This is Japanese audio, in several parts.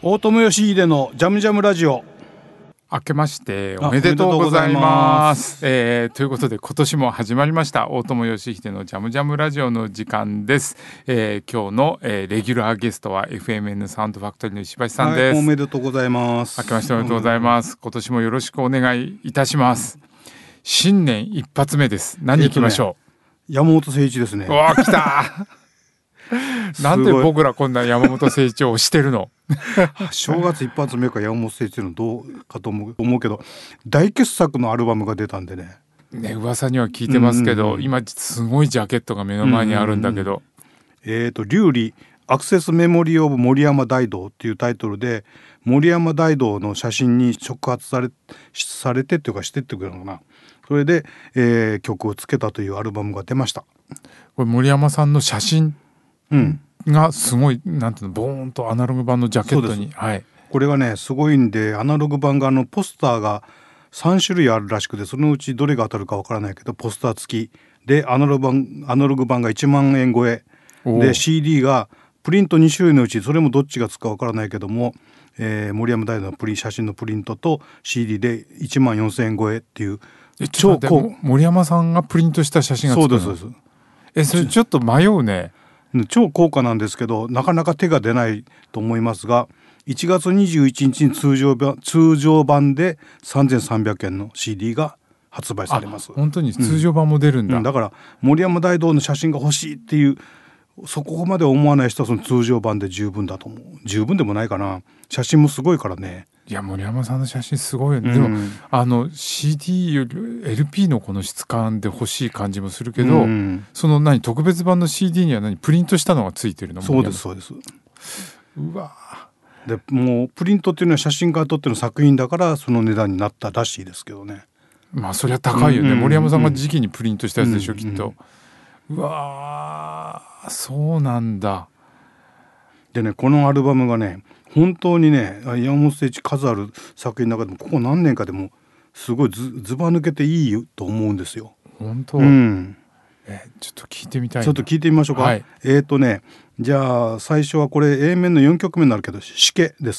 大友義秀のジャムジャムラジオ。 明けましておめでとうございます。ということで今年も始まりました大友義秀のジャムジャムラジオの時間です。今日の、レギュラーゲストは FMN サウンドファクトリーの石橋さんです。 おめでとうございます。 明けましておめでとうございます。今年もよろしくお願いいたします。新年一発目です。何行きましょう。 山本誠一ですね。 わあ来たなんで僕らこんな山本誠一をしてるの正月一発目か山本誠一のどうかと思うけど、大傑作のアルバムが出たんでね。 噂には聞いてますけど、今すごいジャケットが目の前にあるんだけど、 劉理アクセスメモリーオブ森山大道っていうタイトルで、森山大道の写真に触発されてっていうかしてっていうのかな。それで、曲をつけたというアルバムが出ました。 これ森山さんの写真がすごい、なんていうの、ボーンとアナログ版のジャケットに、はい、 これがねすごいんで、アナログ版がポスターが3種類あるらしくて、そのうちどれが当たるかわからないけど、ポスター付きでアナログ版が1万円超えで、 CD がプリント2種類のうちそれもどっちがつくかわからないけども、森山大道の写真のプリントと CD で1万4000円超えっていう、 超高。森山さんがプリントした写真がつくの？ そうです。 それちょっと迷うね。 超高価なんですけど、なかなか手が出ないと思いますが、1月21日に通常版で3300円の CD が発売されます。 本当に通常版も出るんだ。 だから森山大道の写真が欲しいっていう、そこまで思わない人はその通常版で十分だと思う。十分でもないかな。写真もすごいからね。 いや、森山さんの写真すごいよね。でもCD より LP のこの質感で欲しい感じもするけど、その特別版の CD にはプリントしたのがついてるの？ そうです。 うわでもうプリントっていうのは写真家にとっての作品だから、その値段になったらしいですけどね。 まあそりゃ高いよね。森山さんが直にプリントしたやつでしょ、きっと。うわそうなんだ。 でね、このアルバムがね本当にね、山本誠一数ある作品の中でもここ何年かでもすごいずば抜けていいと思うんですよ。 本当？ちょっと聞いてみたいな。 ちょっと聞いてみましょうか。はい、じゃあ最初はこれ A 面の4曲目になるけど、しけです。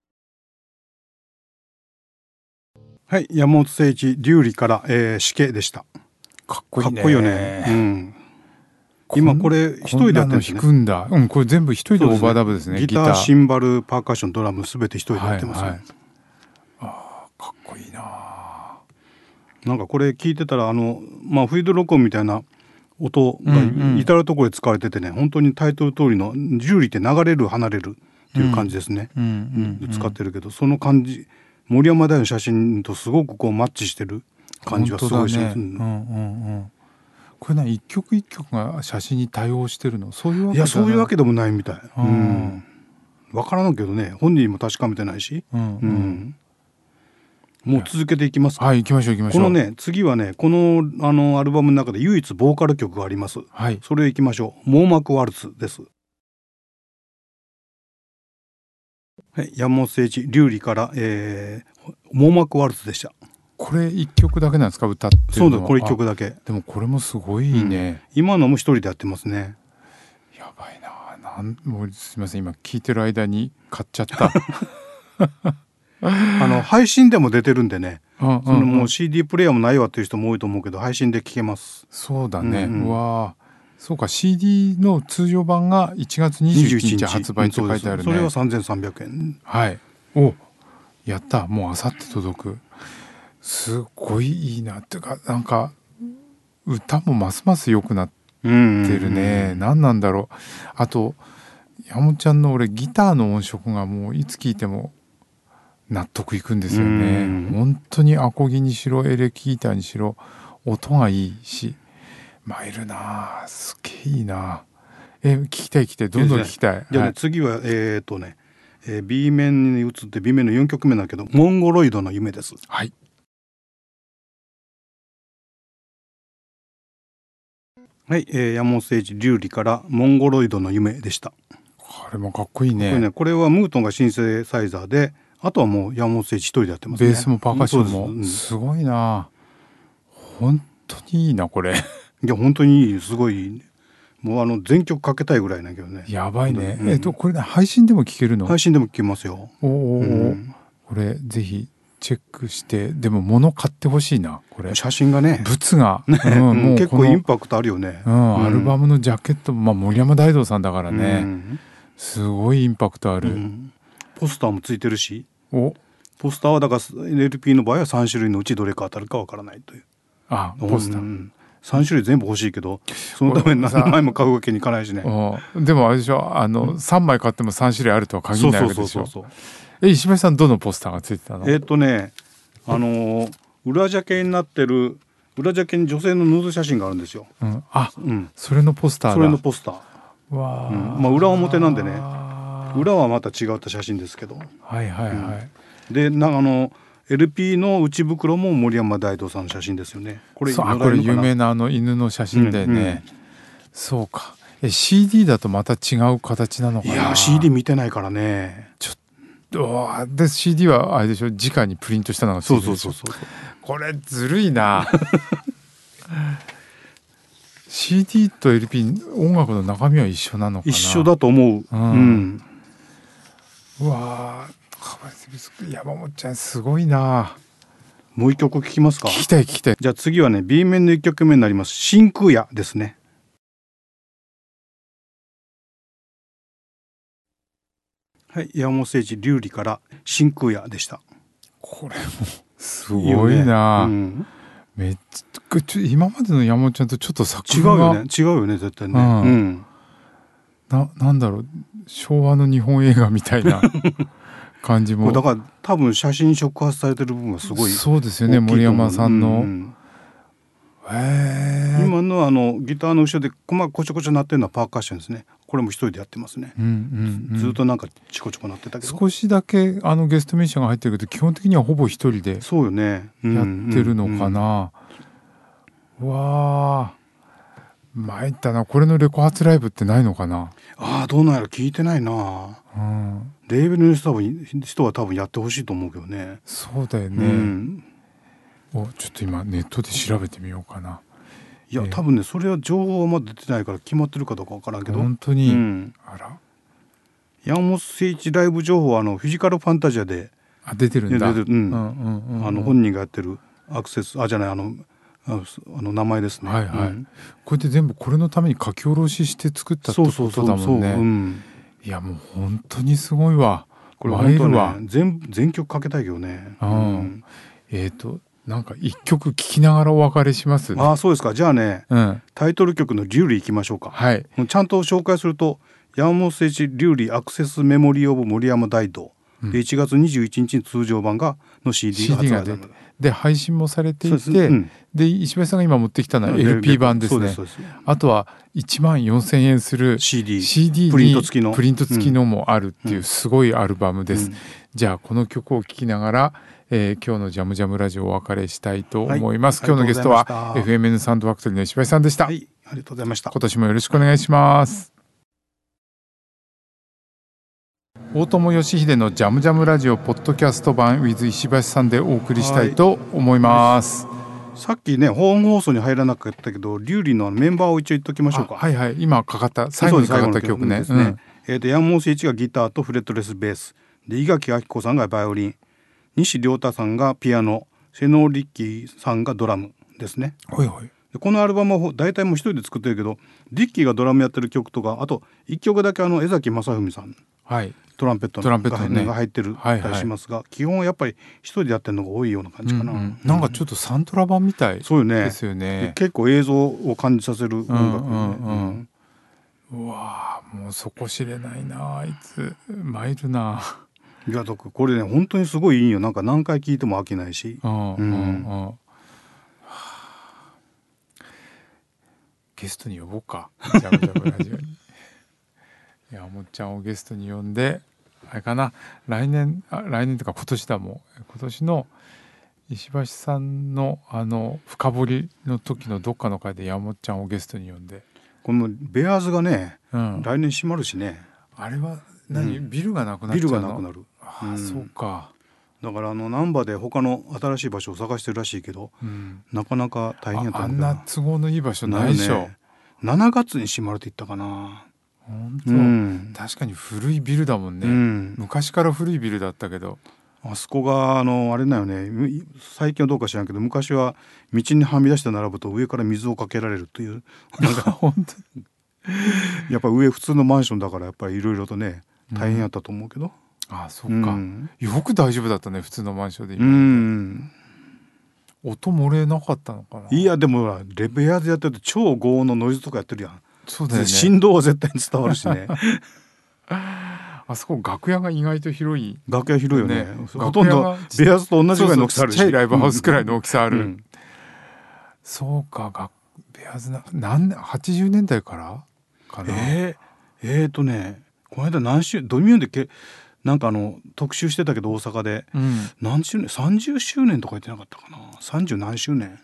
はい、山本誠一劉理から、しけでした。 かっこいいね。 かっこいいよね。今これ一人でやってるんですね。 弾くんだ。これ全部一人でオーバーダブですね。 ギター、シンバル、パーカッション、ドラムすべて一人でやってますね。 かっこいいな。 なんかこれ聞いてたらフィード録音みたいな音が至るところで使われててね、本当にタイトル通りの劉理って流れる離れるっていう感じですね。使ってるけど、その感じ森山大の写真とすごくこうマッチしてる感じがすごいします。 これ一曲一曲が写真に対応してるの？そういうわけ？ いや、そういうわけでもないみたい。わからんけどね、本人も確かめてないし。もう続けていきますか。 はい、行きましょう。 このね、次はね、このアルバムの中で唯一ボーカル曲があります。 はい、 それ行きましょう。網膜ワルツです。はい、山本誠一劉理から、網膜ワルツでした。これ一曲だけなんですか、歌ってるのは？ そうだ、これ一曲だけ。 でもこれもすごいね。 今のも一人でやってますね。 やばいな。もうすみません、今聞いてる間に買っちゃった配信でも出てるんでね、もう CD プレイヤーもないわっていう人も多いと思うけど、配信で聴けます。 そうだね。うわ、そうか。 CD の通常版が1月21日発売って書いてあるね。 それは3300円。 はい。やった。もうあさって届く。すごいいいなっていうか、なんか歌もますます良くなってるね。何なんだろう。あと山本ちゃんの俺ギターの音色がもういつ聴いても納得いくんですよね。本当にアコギにしろエレキギターにしろ音がいいし、参るな。すげえいいな。聞きたいどんどん聞きたい。 じゃあ、次はB 面に移って B 面の4曲目だけど、モンゴロイドの夢です。 はい。 はい、山本誠一劉理からモンゴロイドの夢でした。 これもかっこいいね。 これはムートンがシンセサイザーで、あとはもう山本誠一一人でやってますね。 ベースもパーカッションもすごいな。本当にいいなこれ。 いや本当にいい、すごい。 もう全曲かけたいぐらいなんだけどね。 やばいね、 うんこれね配信でも聞けるの？ 配信でも聞けますよ。 おお、 うんこれぜひチェックして、でも物買ってほしいなこれ。 写真がね、 物が、 もう結構インパパクトあるよね。 アルバムのジャケットも、森山大道さんだからね、すごいインパクトある、 ポスターもついてるし、 おポスターはだから LP の場合は3種類のうちどれか当たるかわからないという。 ポスター、 3種類全部欲しいけど、そのために何枚も買うわけにいかないしね。 でもあれでしょ、3枚買っても3種類あるとは限らないわけでしょ。石橋さんどのポスターがついてたの？ 裏ジャケになってる、裏ジャケに女性のヌード写真があるんですよ。 それのポスターだ。 それのポスター。 わまあ裏表なんでね、裏はまた違った写真ですけど。でLP の内袋も森山大道さんの写真ですよね。これ有名な犬の写真でね、そうか。CD だとまた違う形なのかな。 いや CD 見てないからね。 ちょっとで CD はあれでしょ、直にプリントしたのがついてるでしょ。そうこれずるいなCD と LP 音楽の中身は一緒なのかな。 一緒だと思う。 うわ山本ちゃんすごいな。 もう一曲聴きますか？ 聞きたい。 じゃあ次はね B 面の1曲目になります。真空夜ですね。はい、山本誠一龍理から真空夜でした。 これもすごいな。めっちゃ今までの山本ちゃんとちょっと作品が違うよね絶対ね。 なんだろう、昭和の日本映画みたいな感じも。 だから多分写真触発されてる部分がすごい。 そうですよね、森山さんの。 今のギターの後ろでこちょこちょ鳴ってるのはパーカッションですね。これも一人でやってますね。ずっとなんかチコチコ鳴ってたけど、 少しだけゲストミュージシャンが入ってるけど基本的にはほぼ一人でそうよねやってるのかな。わあ参ったな。これのレコ発ライブってないのかな。 どうなんやろ、聞いてないな。レーベルの人は多分やってほしいと思うけどね。 そうだよね。ちょっと今ネットで調べてみようかな。 いや多分ねそれは情報はまだ出てないから決まってるかどうかわからんけど。 本当に、あら山本誠一ライブ情報はフィジカルファンタジアで出てるんだ。 本人がやってるアクセスじゃない名前ですね。 これで全部これのために書き下ろしして作ったってことだもんね。いやもう本当にすごいわ。 これ本当ね全曲かけたいけどね。 なんか一曲聴きながらお別れします。 そうですか。じゃあね、タイトル曲の龍理いきましょうか。ちゃんと紹介すると山本誠一龍理アクセスメモリーオブ森山大道、で1月21日に通常版の CD が発売された。 で配信もされていて、で石橋さんが今持ってきたのは LP 版ですね。あとは14,000円する CD にプリント付きのもあるっていうすごいアルバムです。じゃあこの曲を聴きながら今日のジャムジャムラジオをお別れしたいと思います。今日のゲストは FMN サウンドファクトリーの石橋さんでした。 ありがとうございました。 今年もよろしくお願いします。大友義秀のジャムジャムラジオポッドキャスト版 with 石橋さんでお送りしたいと思います。 さっきね本放送に入らなかったけど龍理のメンバーを一応言っときましょうか。 今かかった最後にかかった曲ね。 山本誠一がギターとフレットレスベースで、伊垣明子さんがバイオリン、西亮太さんがピアノ、瀬野力さんがドラムですね。でこのアルバムは大体もう一人で作ってるけど、リッキーがドラムやってる曲とか、あと1曲だけ江崎正文さん、トランペットが入ってるたりしますが、基本はやっぱり一人でやってるのが多いような感じかな。 なんかちょっとサントラ版みたいですよね。 結構映像を感じさせる音楽。 うわもう底知れないな、あいつ参るな。 いやこれね本当にすごいいいよ。なんか何回聴いても飽きないし。 ゲストに呼ぼうか。ジャムジャムラジオに山本ちゃんをゲストに呼んで、あれかな、来年というか今年だもん。今年の石橋さんの深掘りの時のどっかの回で山本ちゃんをゲストに呼んで、 このベアーズがね、来年閉まるしね。 あれはビルがなくなっちゃうの？ビルがなくなる。そうか。 だから難波で他の新しい場所を探してるらしいけど、なかなか大変やったんだ。 あんな都合のいい場所ないでしょ。 7月に閉まるって言ったかな。 本当、 うん、 確かに古いビルだもんね、 うん、 昔から古いビルだったけど。 あそこがあれだよね、最近はどうか知らんけど、昔は道にはみ出して並ぶと上から水をかけられるというなんか本当やっぱ上普通のマンションだからやっぱりいろいろとね大変やったと思うけど、 あ、そっか、よく大丈夫だったね、普通のマンションで今音漏れなかったのかな。 いやでもレベアでやってると超高音のノイズとかやってるやん。 そうだよね、 振動は絶対に伝わるしねあそこ楽屋が意外と広い、 楽屋広いよね、ほとん楽屋どがベアスと同じぐらいの大きさあるし、 ちっちゃいライブハウスくらいの大きさある、そうか、ベアーズ80年代からかな。 この間ドミューンでなんか特集してたけど大阪で、何周年30周年とか言ってなかったかな。30何周年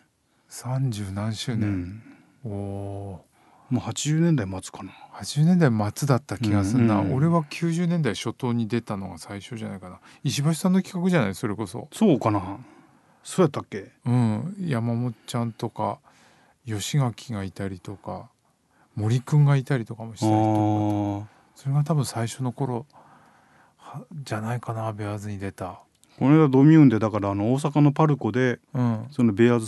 30何周年、おお、 もう80年代末かな。 80年代末だった気がするな、俺は90年代初頭に出たのが最初じゃないかな。石橋さんの企画じゃない、それこそ。 そうかな、そうやったっけ。 山本ちゃんとか吉垣がいたりとか森くんがいたりとかもしたりとか、それが多分最初の頃じゃないかな、ベアーズに出た。 この間ドミューンでだから大阪のパルコで、そのベアーズ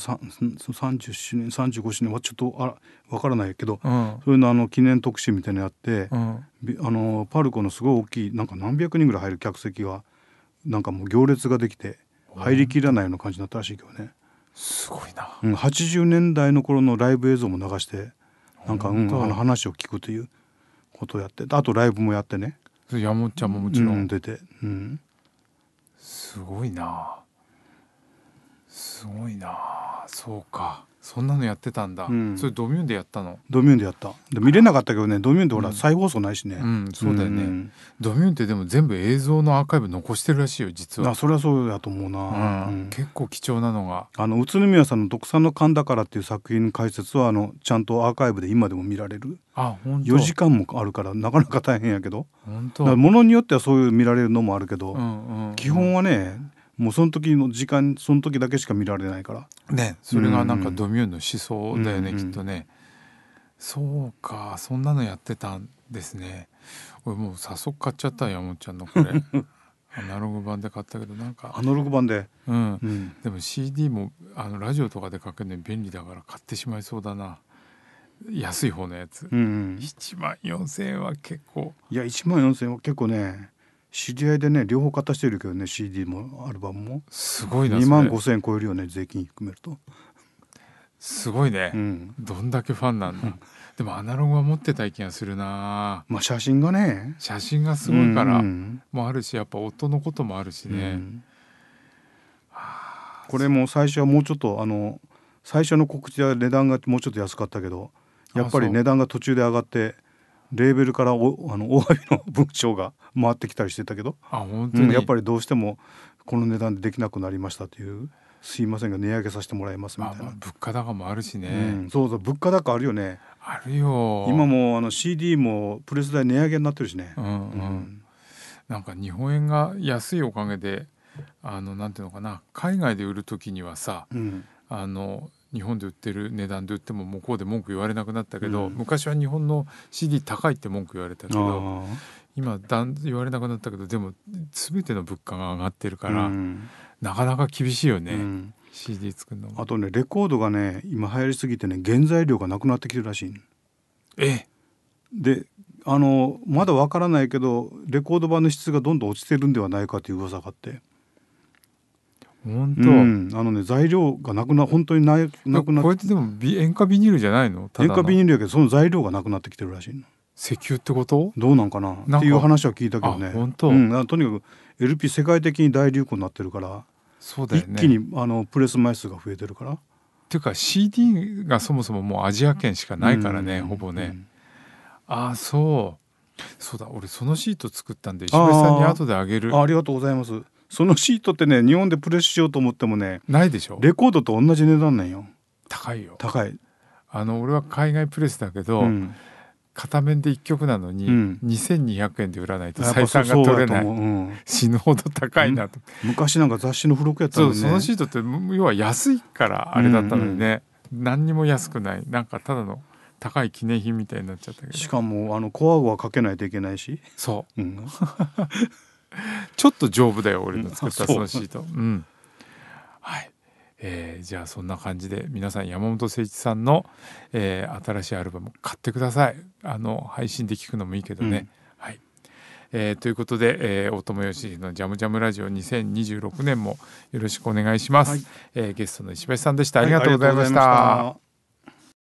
30周年35周年はちょっとわからないけど、そういうの記念特集みたいなのやって、パルコのすごい大きいなんか何百人ぐらい入る客席がなんかもう行列ができて入りきらないような感じになったらしいけどね。 すごいな、 80年代の頃のライブ映像も流してなんか、話を聞くということをやって、あとライブもやってね。 山本ちゃんももちろん、 出て、 すごいな、すごいな。そうか、そんなのやってたんだ、それドミューンでやったの。 ドミューンでやった。で見れなかったけどね、ドミューンでほら、再放送ないしね。 そうだよね、ドミューンってでも全部映像のアーカイブ残してるらしいよ実は。 それはそうだと思うな、 結構貴重なのが宇都宮さんの独産の勘だからっていう作品解説はちゃんとアーカイブで今でも見られる。 本当 4時間もあるからなかなか大変やけど、 本当ものによってはそういう見られるのもあるけど、基本はねもうその時の時間その時だけしか見られないからね。それがなんかドミューンの思想だよね、きっとね。そうか、そんなのやってたんですね。俺もう早速買っちゃった山本ちゃんのこれアナログ版で買ったけど、なんかアナログ版で、 でも CD もラジオとかでかけるのに便利だから買ってしまいそうだな、安い方のやつ。1万4000円は結構。 いや1万4000円は結構ね、知り合いでね両方買った人いるけどね、 CD もアルバムもすごいな。 2万5000円超えるよね、税金含めると。 すごいね、どんだけファンなんだでもアナログは持ってたい気がするな。 写真がね、 写真がすごいからもあるし、やっぱ音のこともあるしね、 これも最初はもうちょっと最初の告知は値段がもうちょっと安かったけど、やっぱり値段が途中で上がってレーベルからお詫びの文章が回ってきたりしてたけど、 本当に、 やっぱりどうしてもこの値段でできなくなりましたという、すいませんが値上げさせてもらいますみたいな。 物価高もあるしね、 そうそう、物価高あるよね。 あるよ。 今もCD もプレス代値上げになってるしね。 なんか日本円が安いおかげでなんていうのかな、海外で売る時にはさ、日本で売ってる値段で売っても向こうで文句言われなくなったけど、昔は日本の CD 高いって文句言われたけど、今言われなくなったけど、でも全ての物価が上がってるから、なかなか厳しいよね、CD 作るのも。 あとねレコードがね今流行りすぎてね原材料がなくなってきてるらしい。でまだわからないけどレコード版の質がどんどん落ちてるんではないかという噂があって。 本当、 材料が本当になくなって。 これってでも塩化ビニールじゃないの？ 塩化ビニールやけどその材料がなくなってきてるらしいの。 石油ってこと？ どうなんかなっていう話は聞いたけどね。 本当、 とにかく LP 世界的に大流行になってるから、 そうだよね、 一気にプレス枚数が増えてるから。 っていうか CD がそもそももうアジア圏しかないからね、ほぼね。そうだ、俺そのシート作ったんで石橋さんに後であげる。 ありがとうございます。そのシートってね日本でプレスしようと思ってもねないでしょ。 レコードと同じ値段なんよ。 高いよ。 高い。 俺は海外プレスだけど、片面で1曲なのに、2200円で売らないと採算が取れない、死ぬほど高いなと。 昔なんか雑誌の付録やったのにね。 そのシートって要は安いからあれだったのにね、何にも安くない、なんかただの高い記念品みたいになっちゃったけど、 しかもコアゴはかけないといけないし、 そう、 うん、 ちょっと丈夫だよ俺の作ったうんそのシート、うん、はい、じゃあそんな感じで皆さん山本誠一さんの、新しいアルバム買ってください。配信で聴くのもいいけどね、はい、ということで、大友義弘のジャムジャムラジオ2026年もよろしくお願いします、 はい、 ゲストの石橋さんでした。ありがとうございました。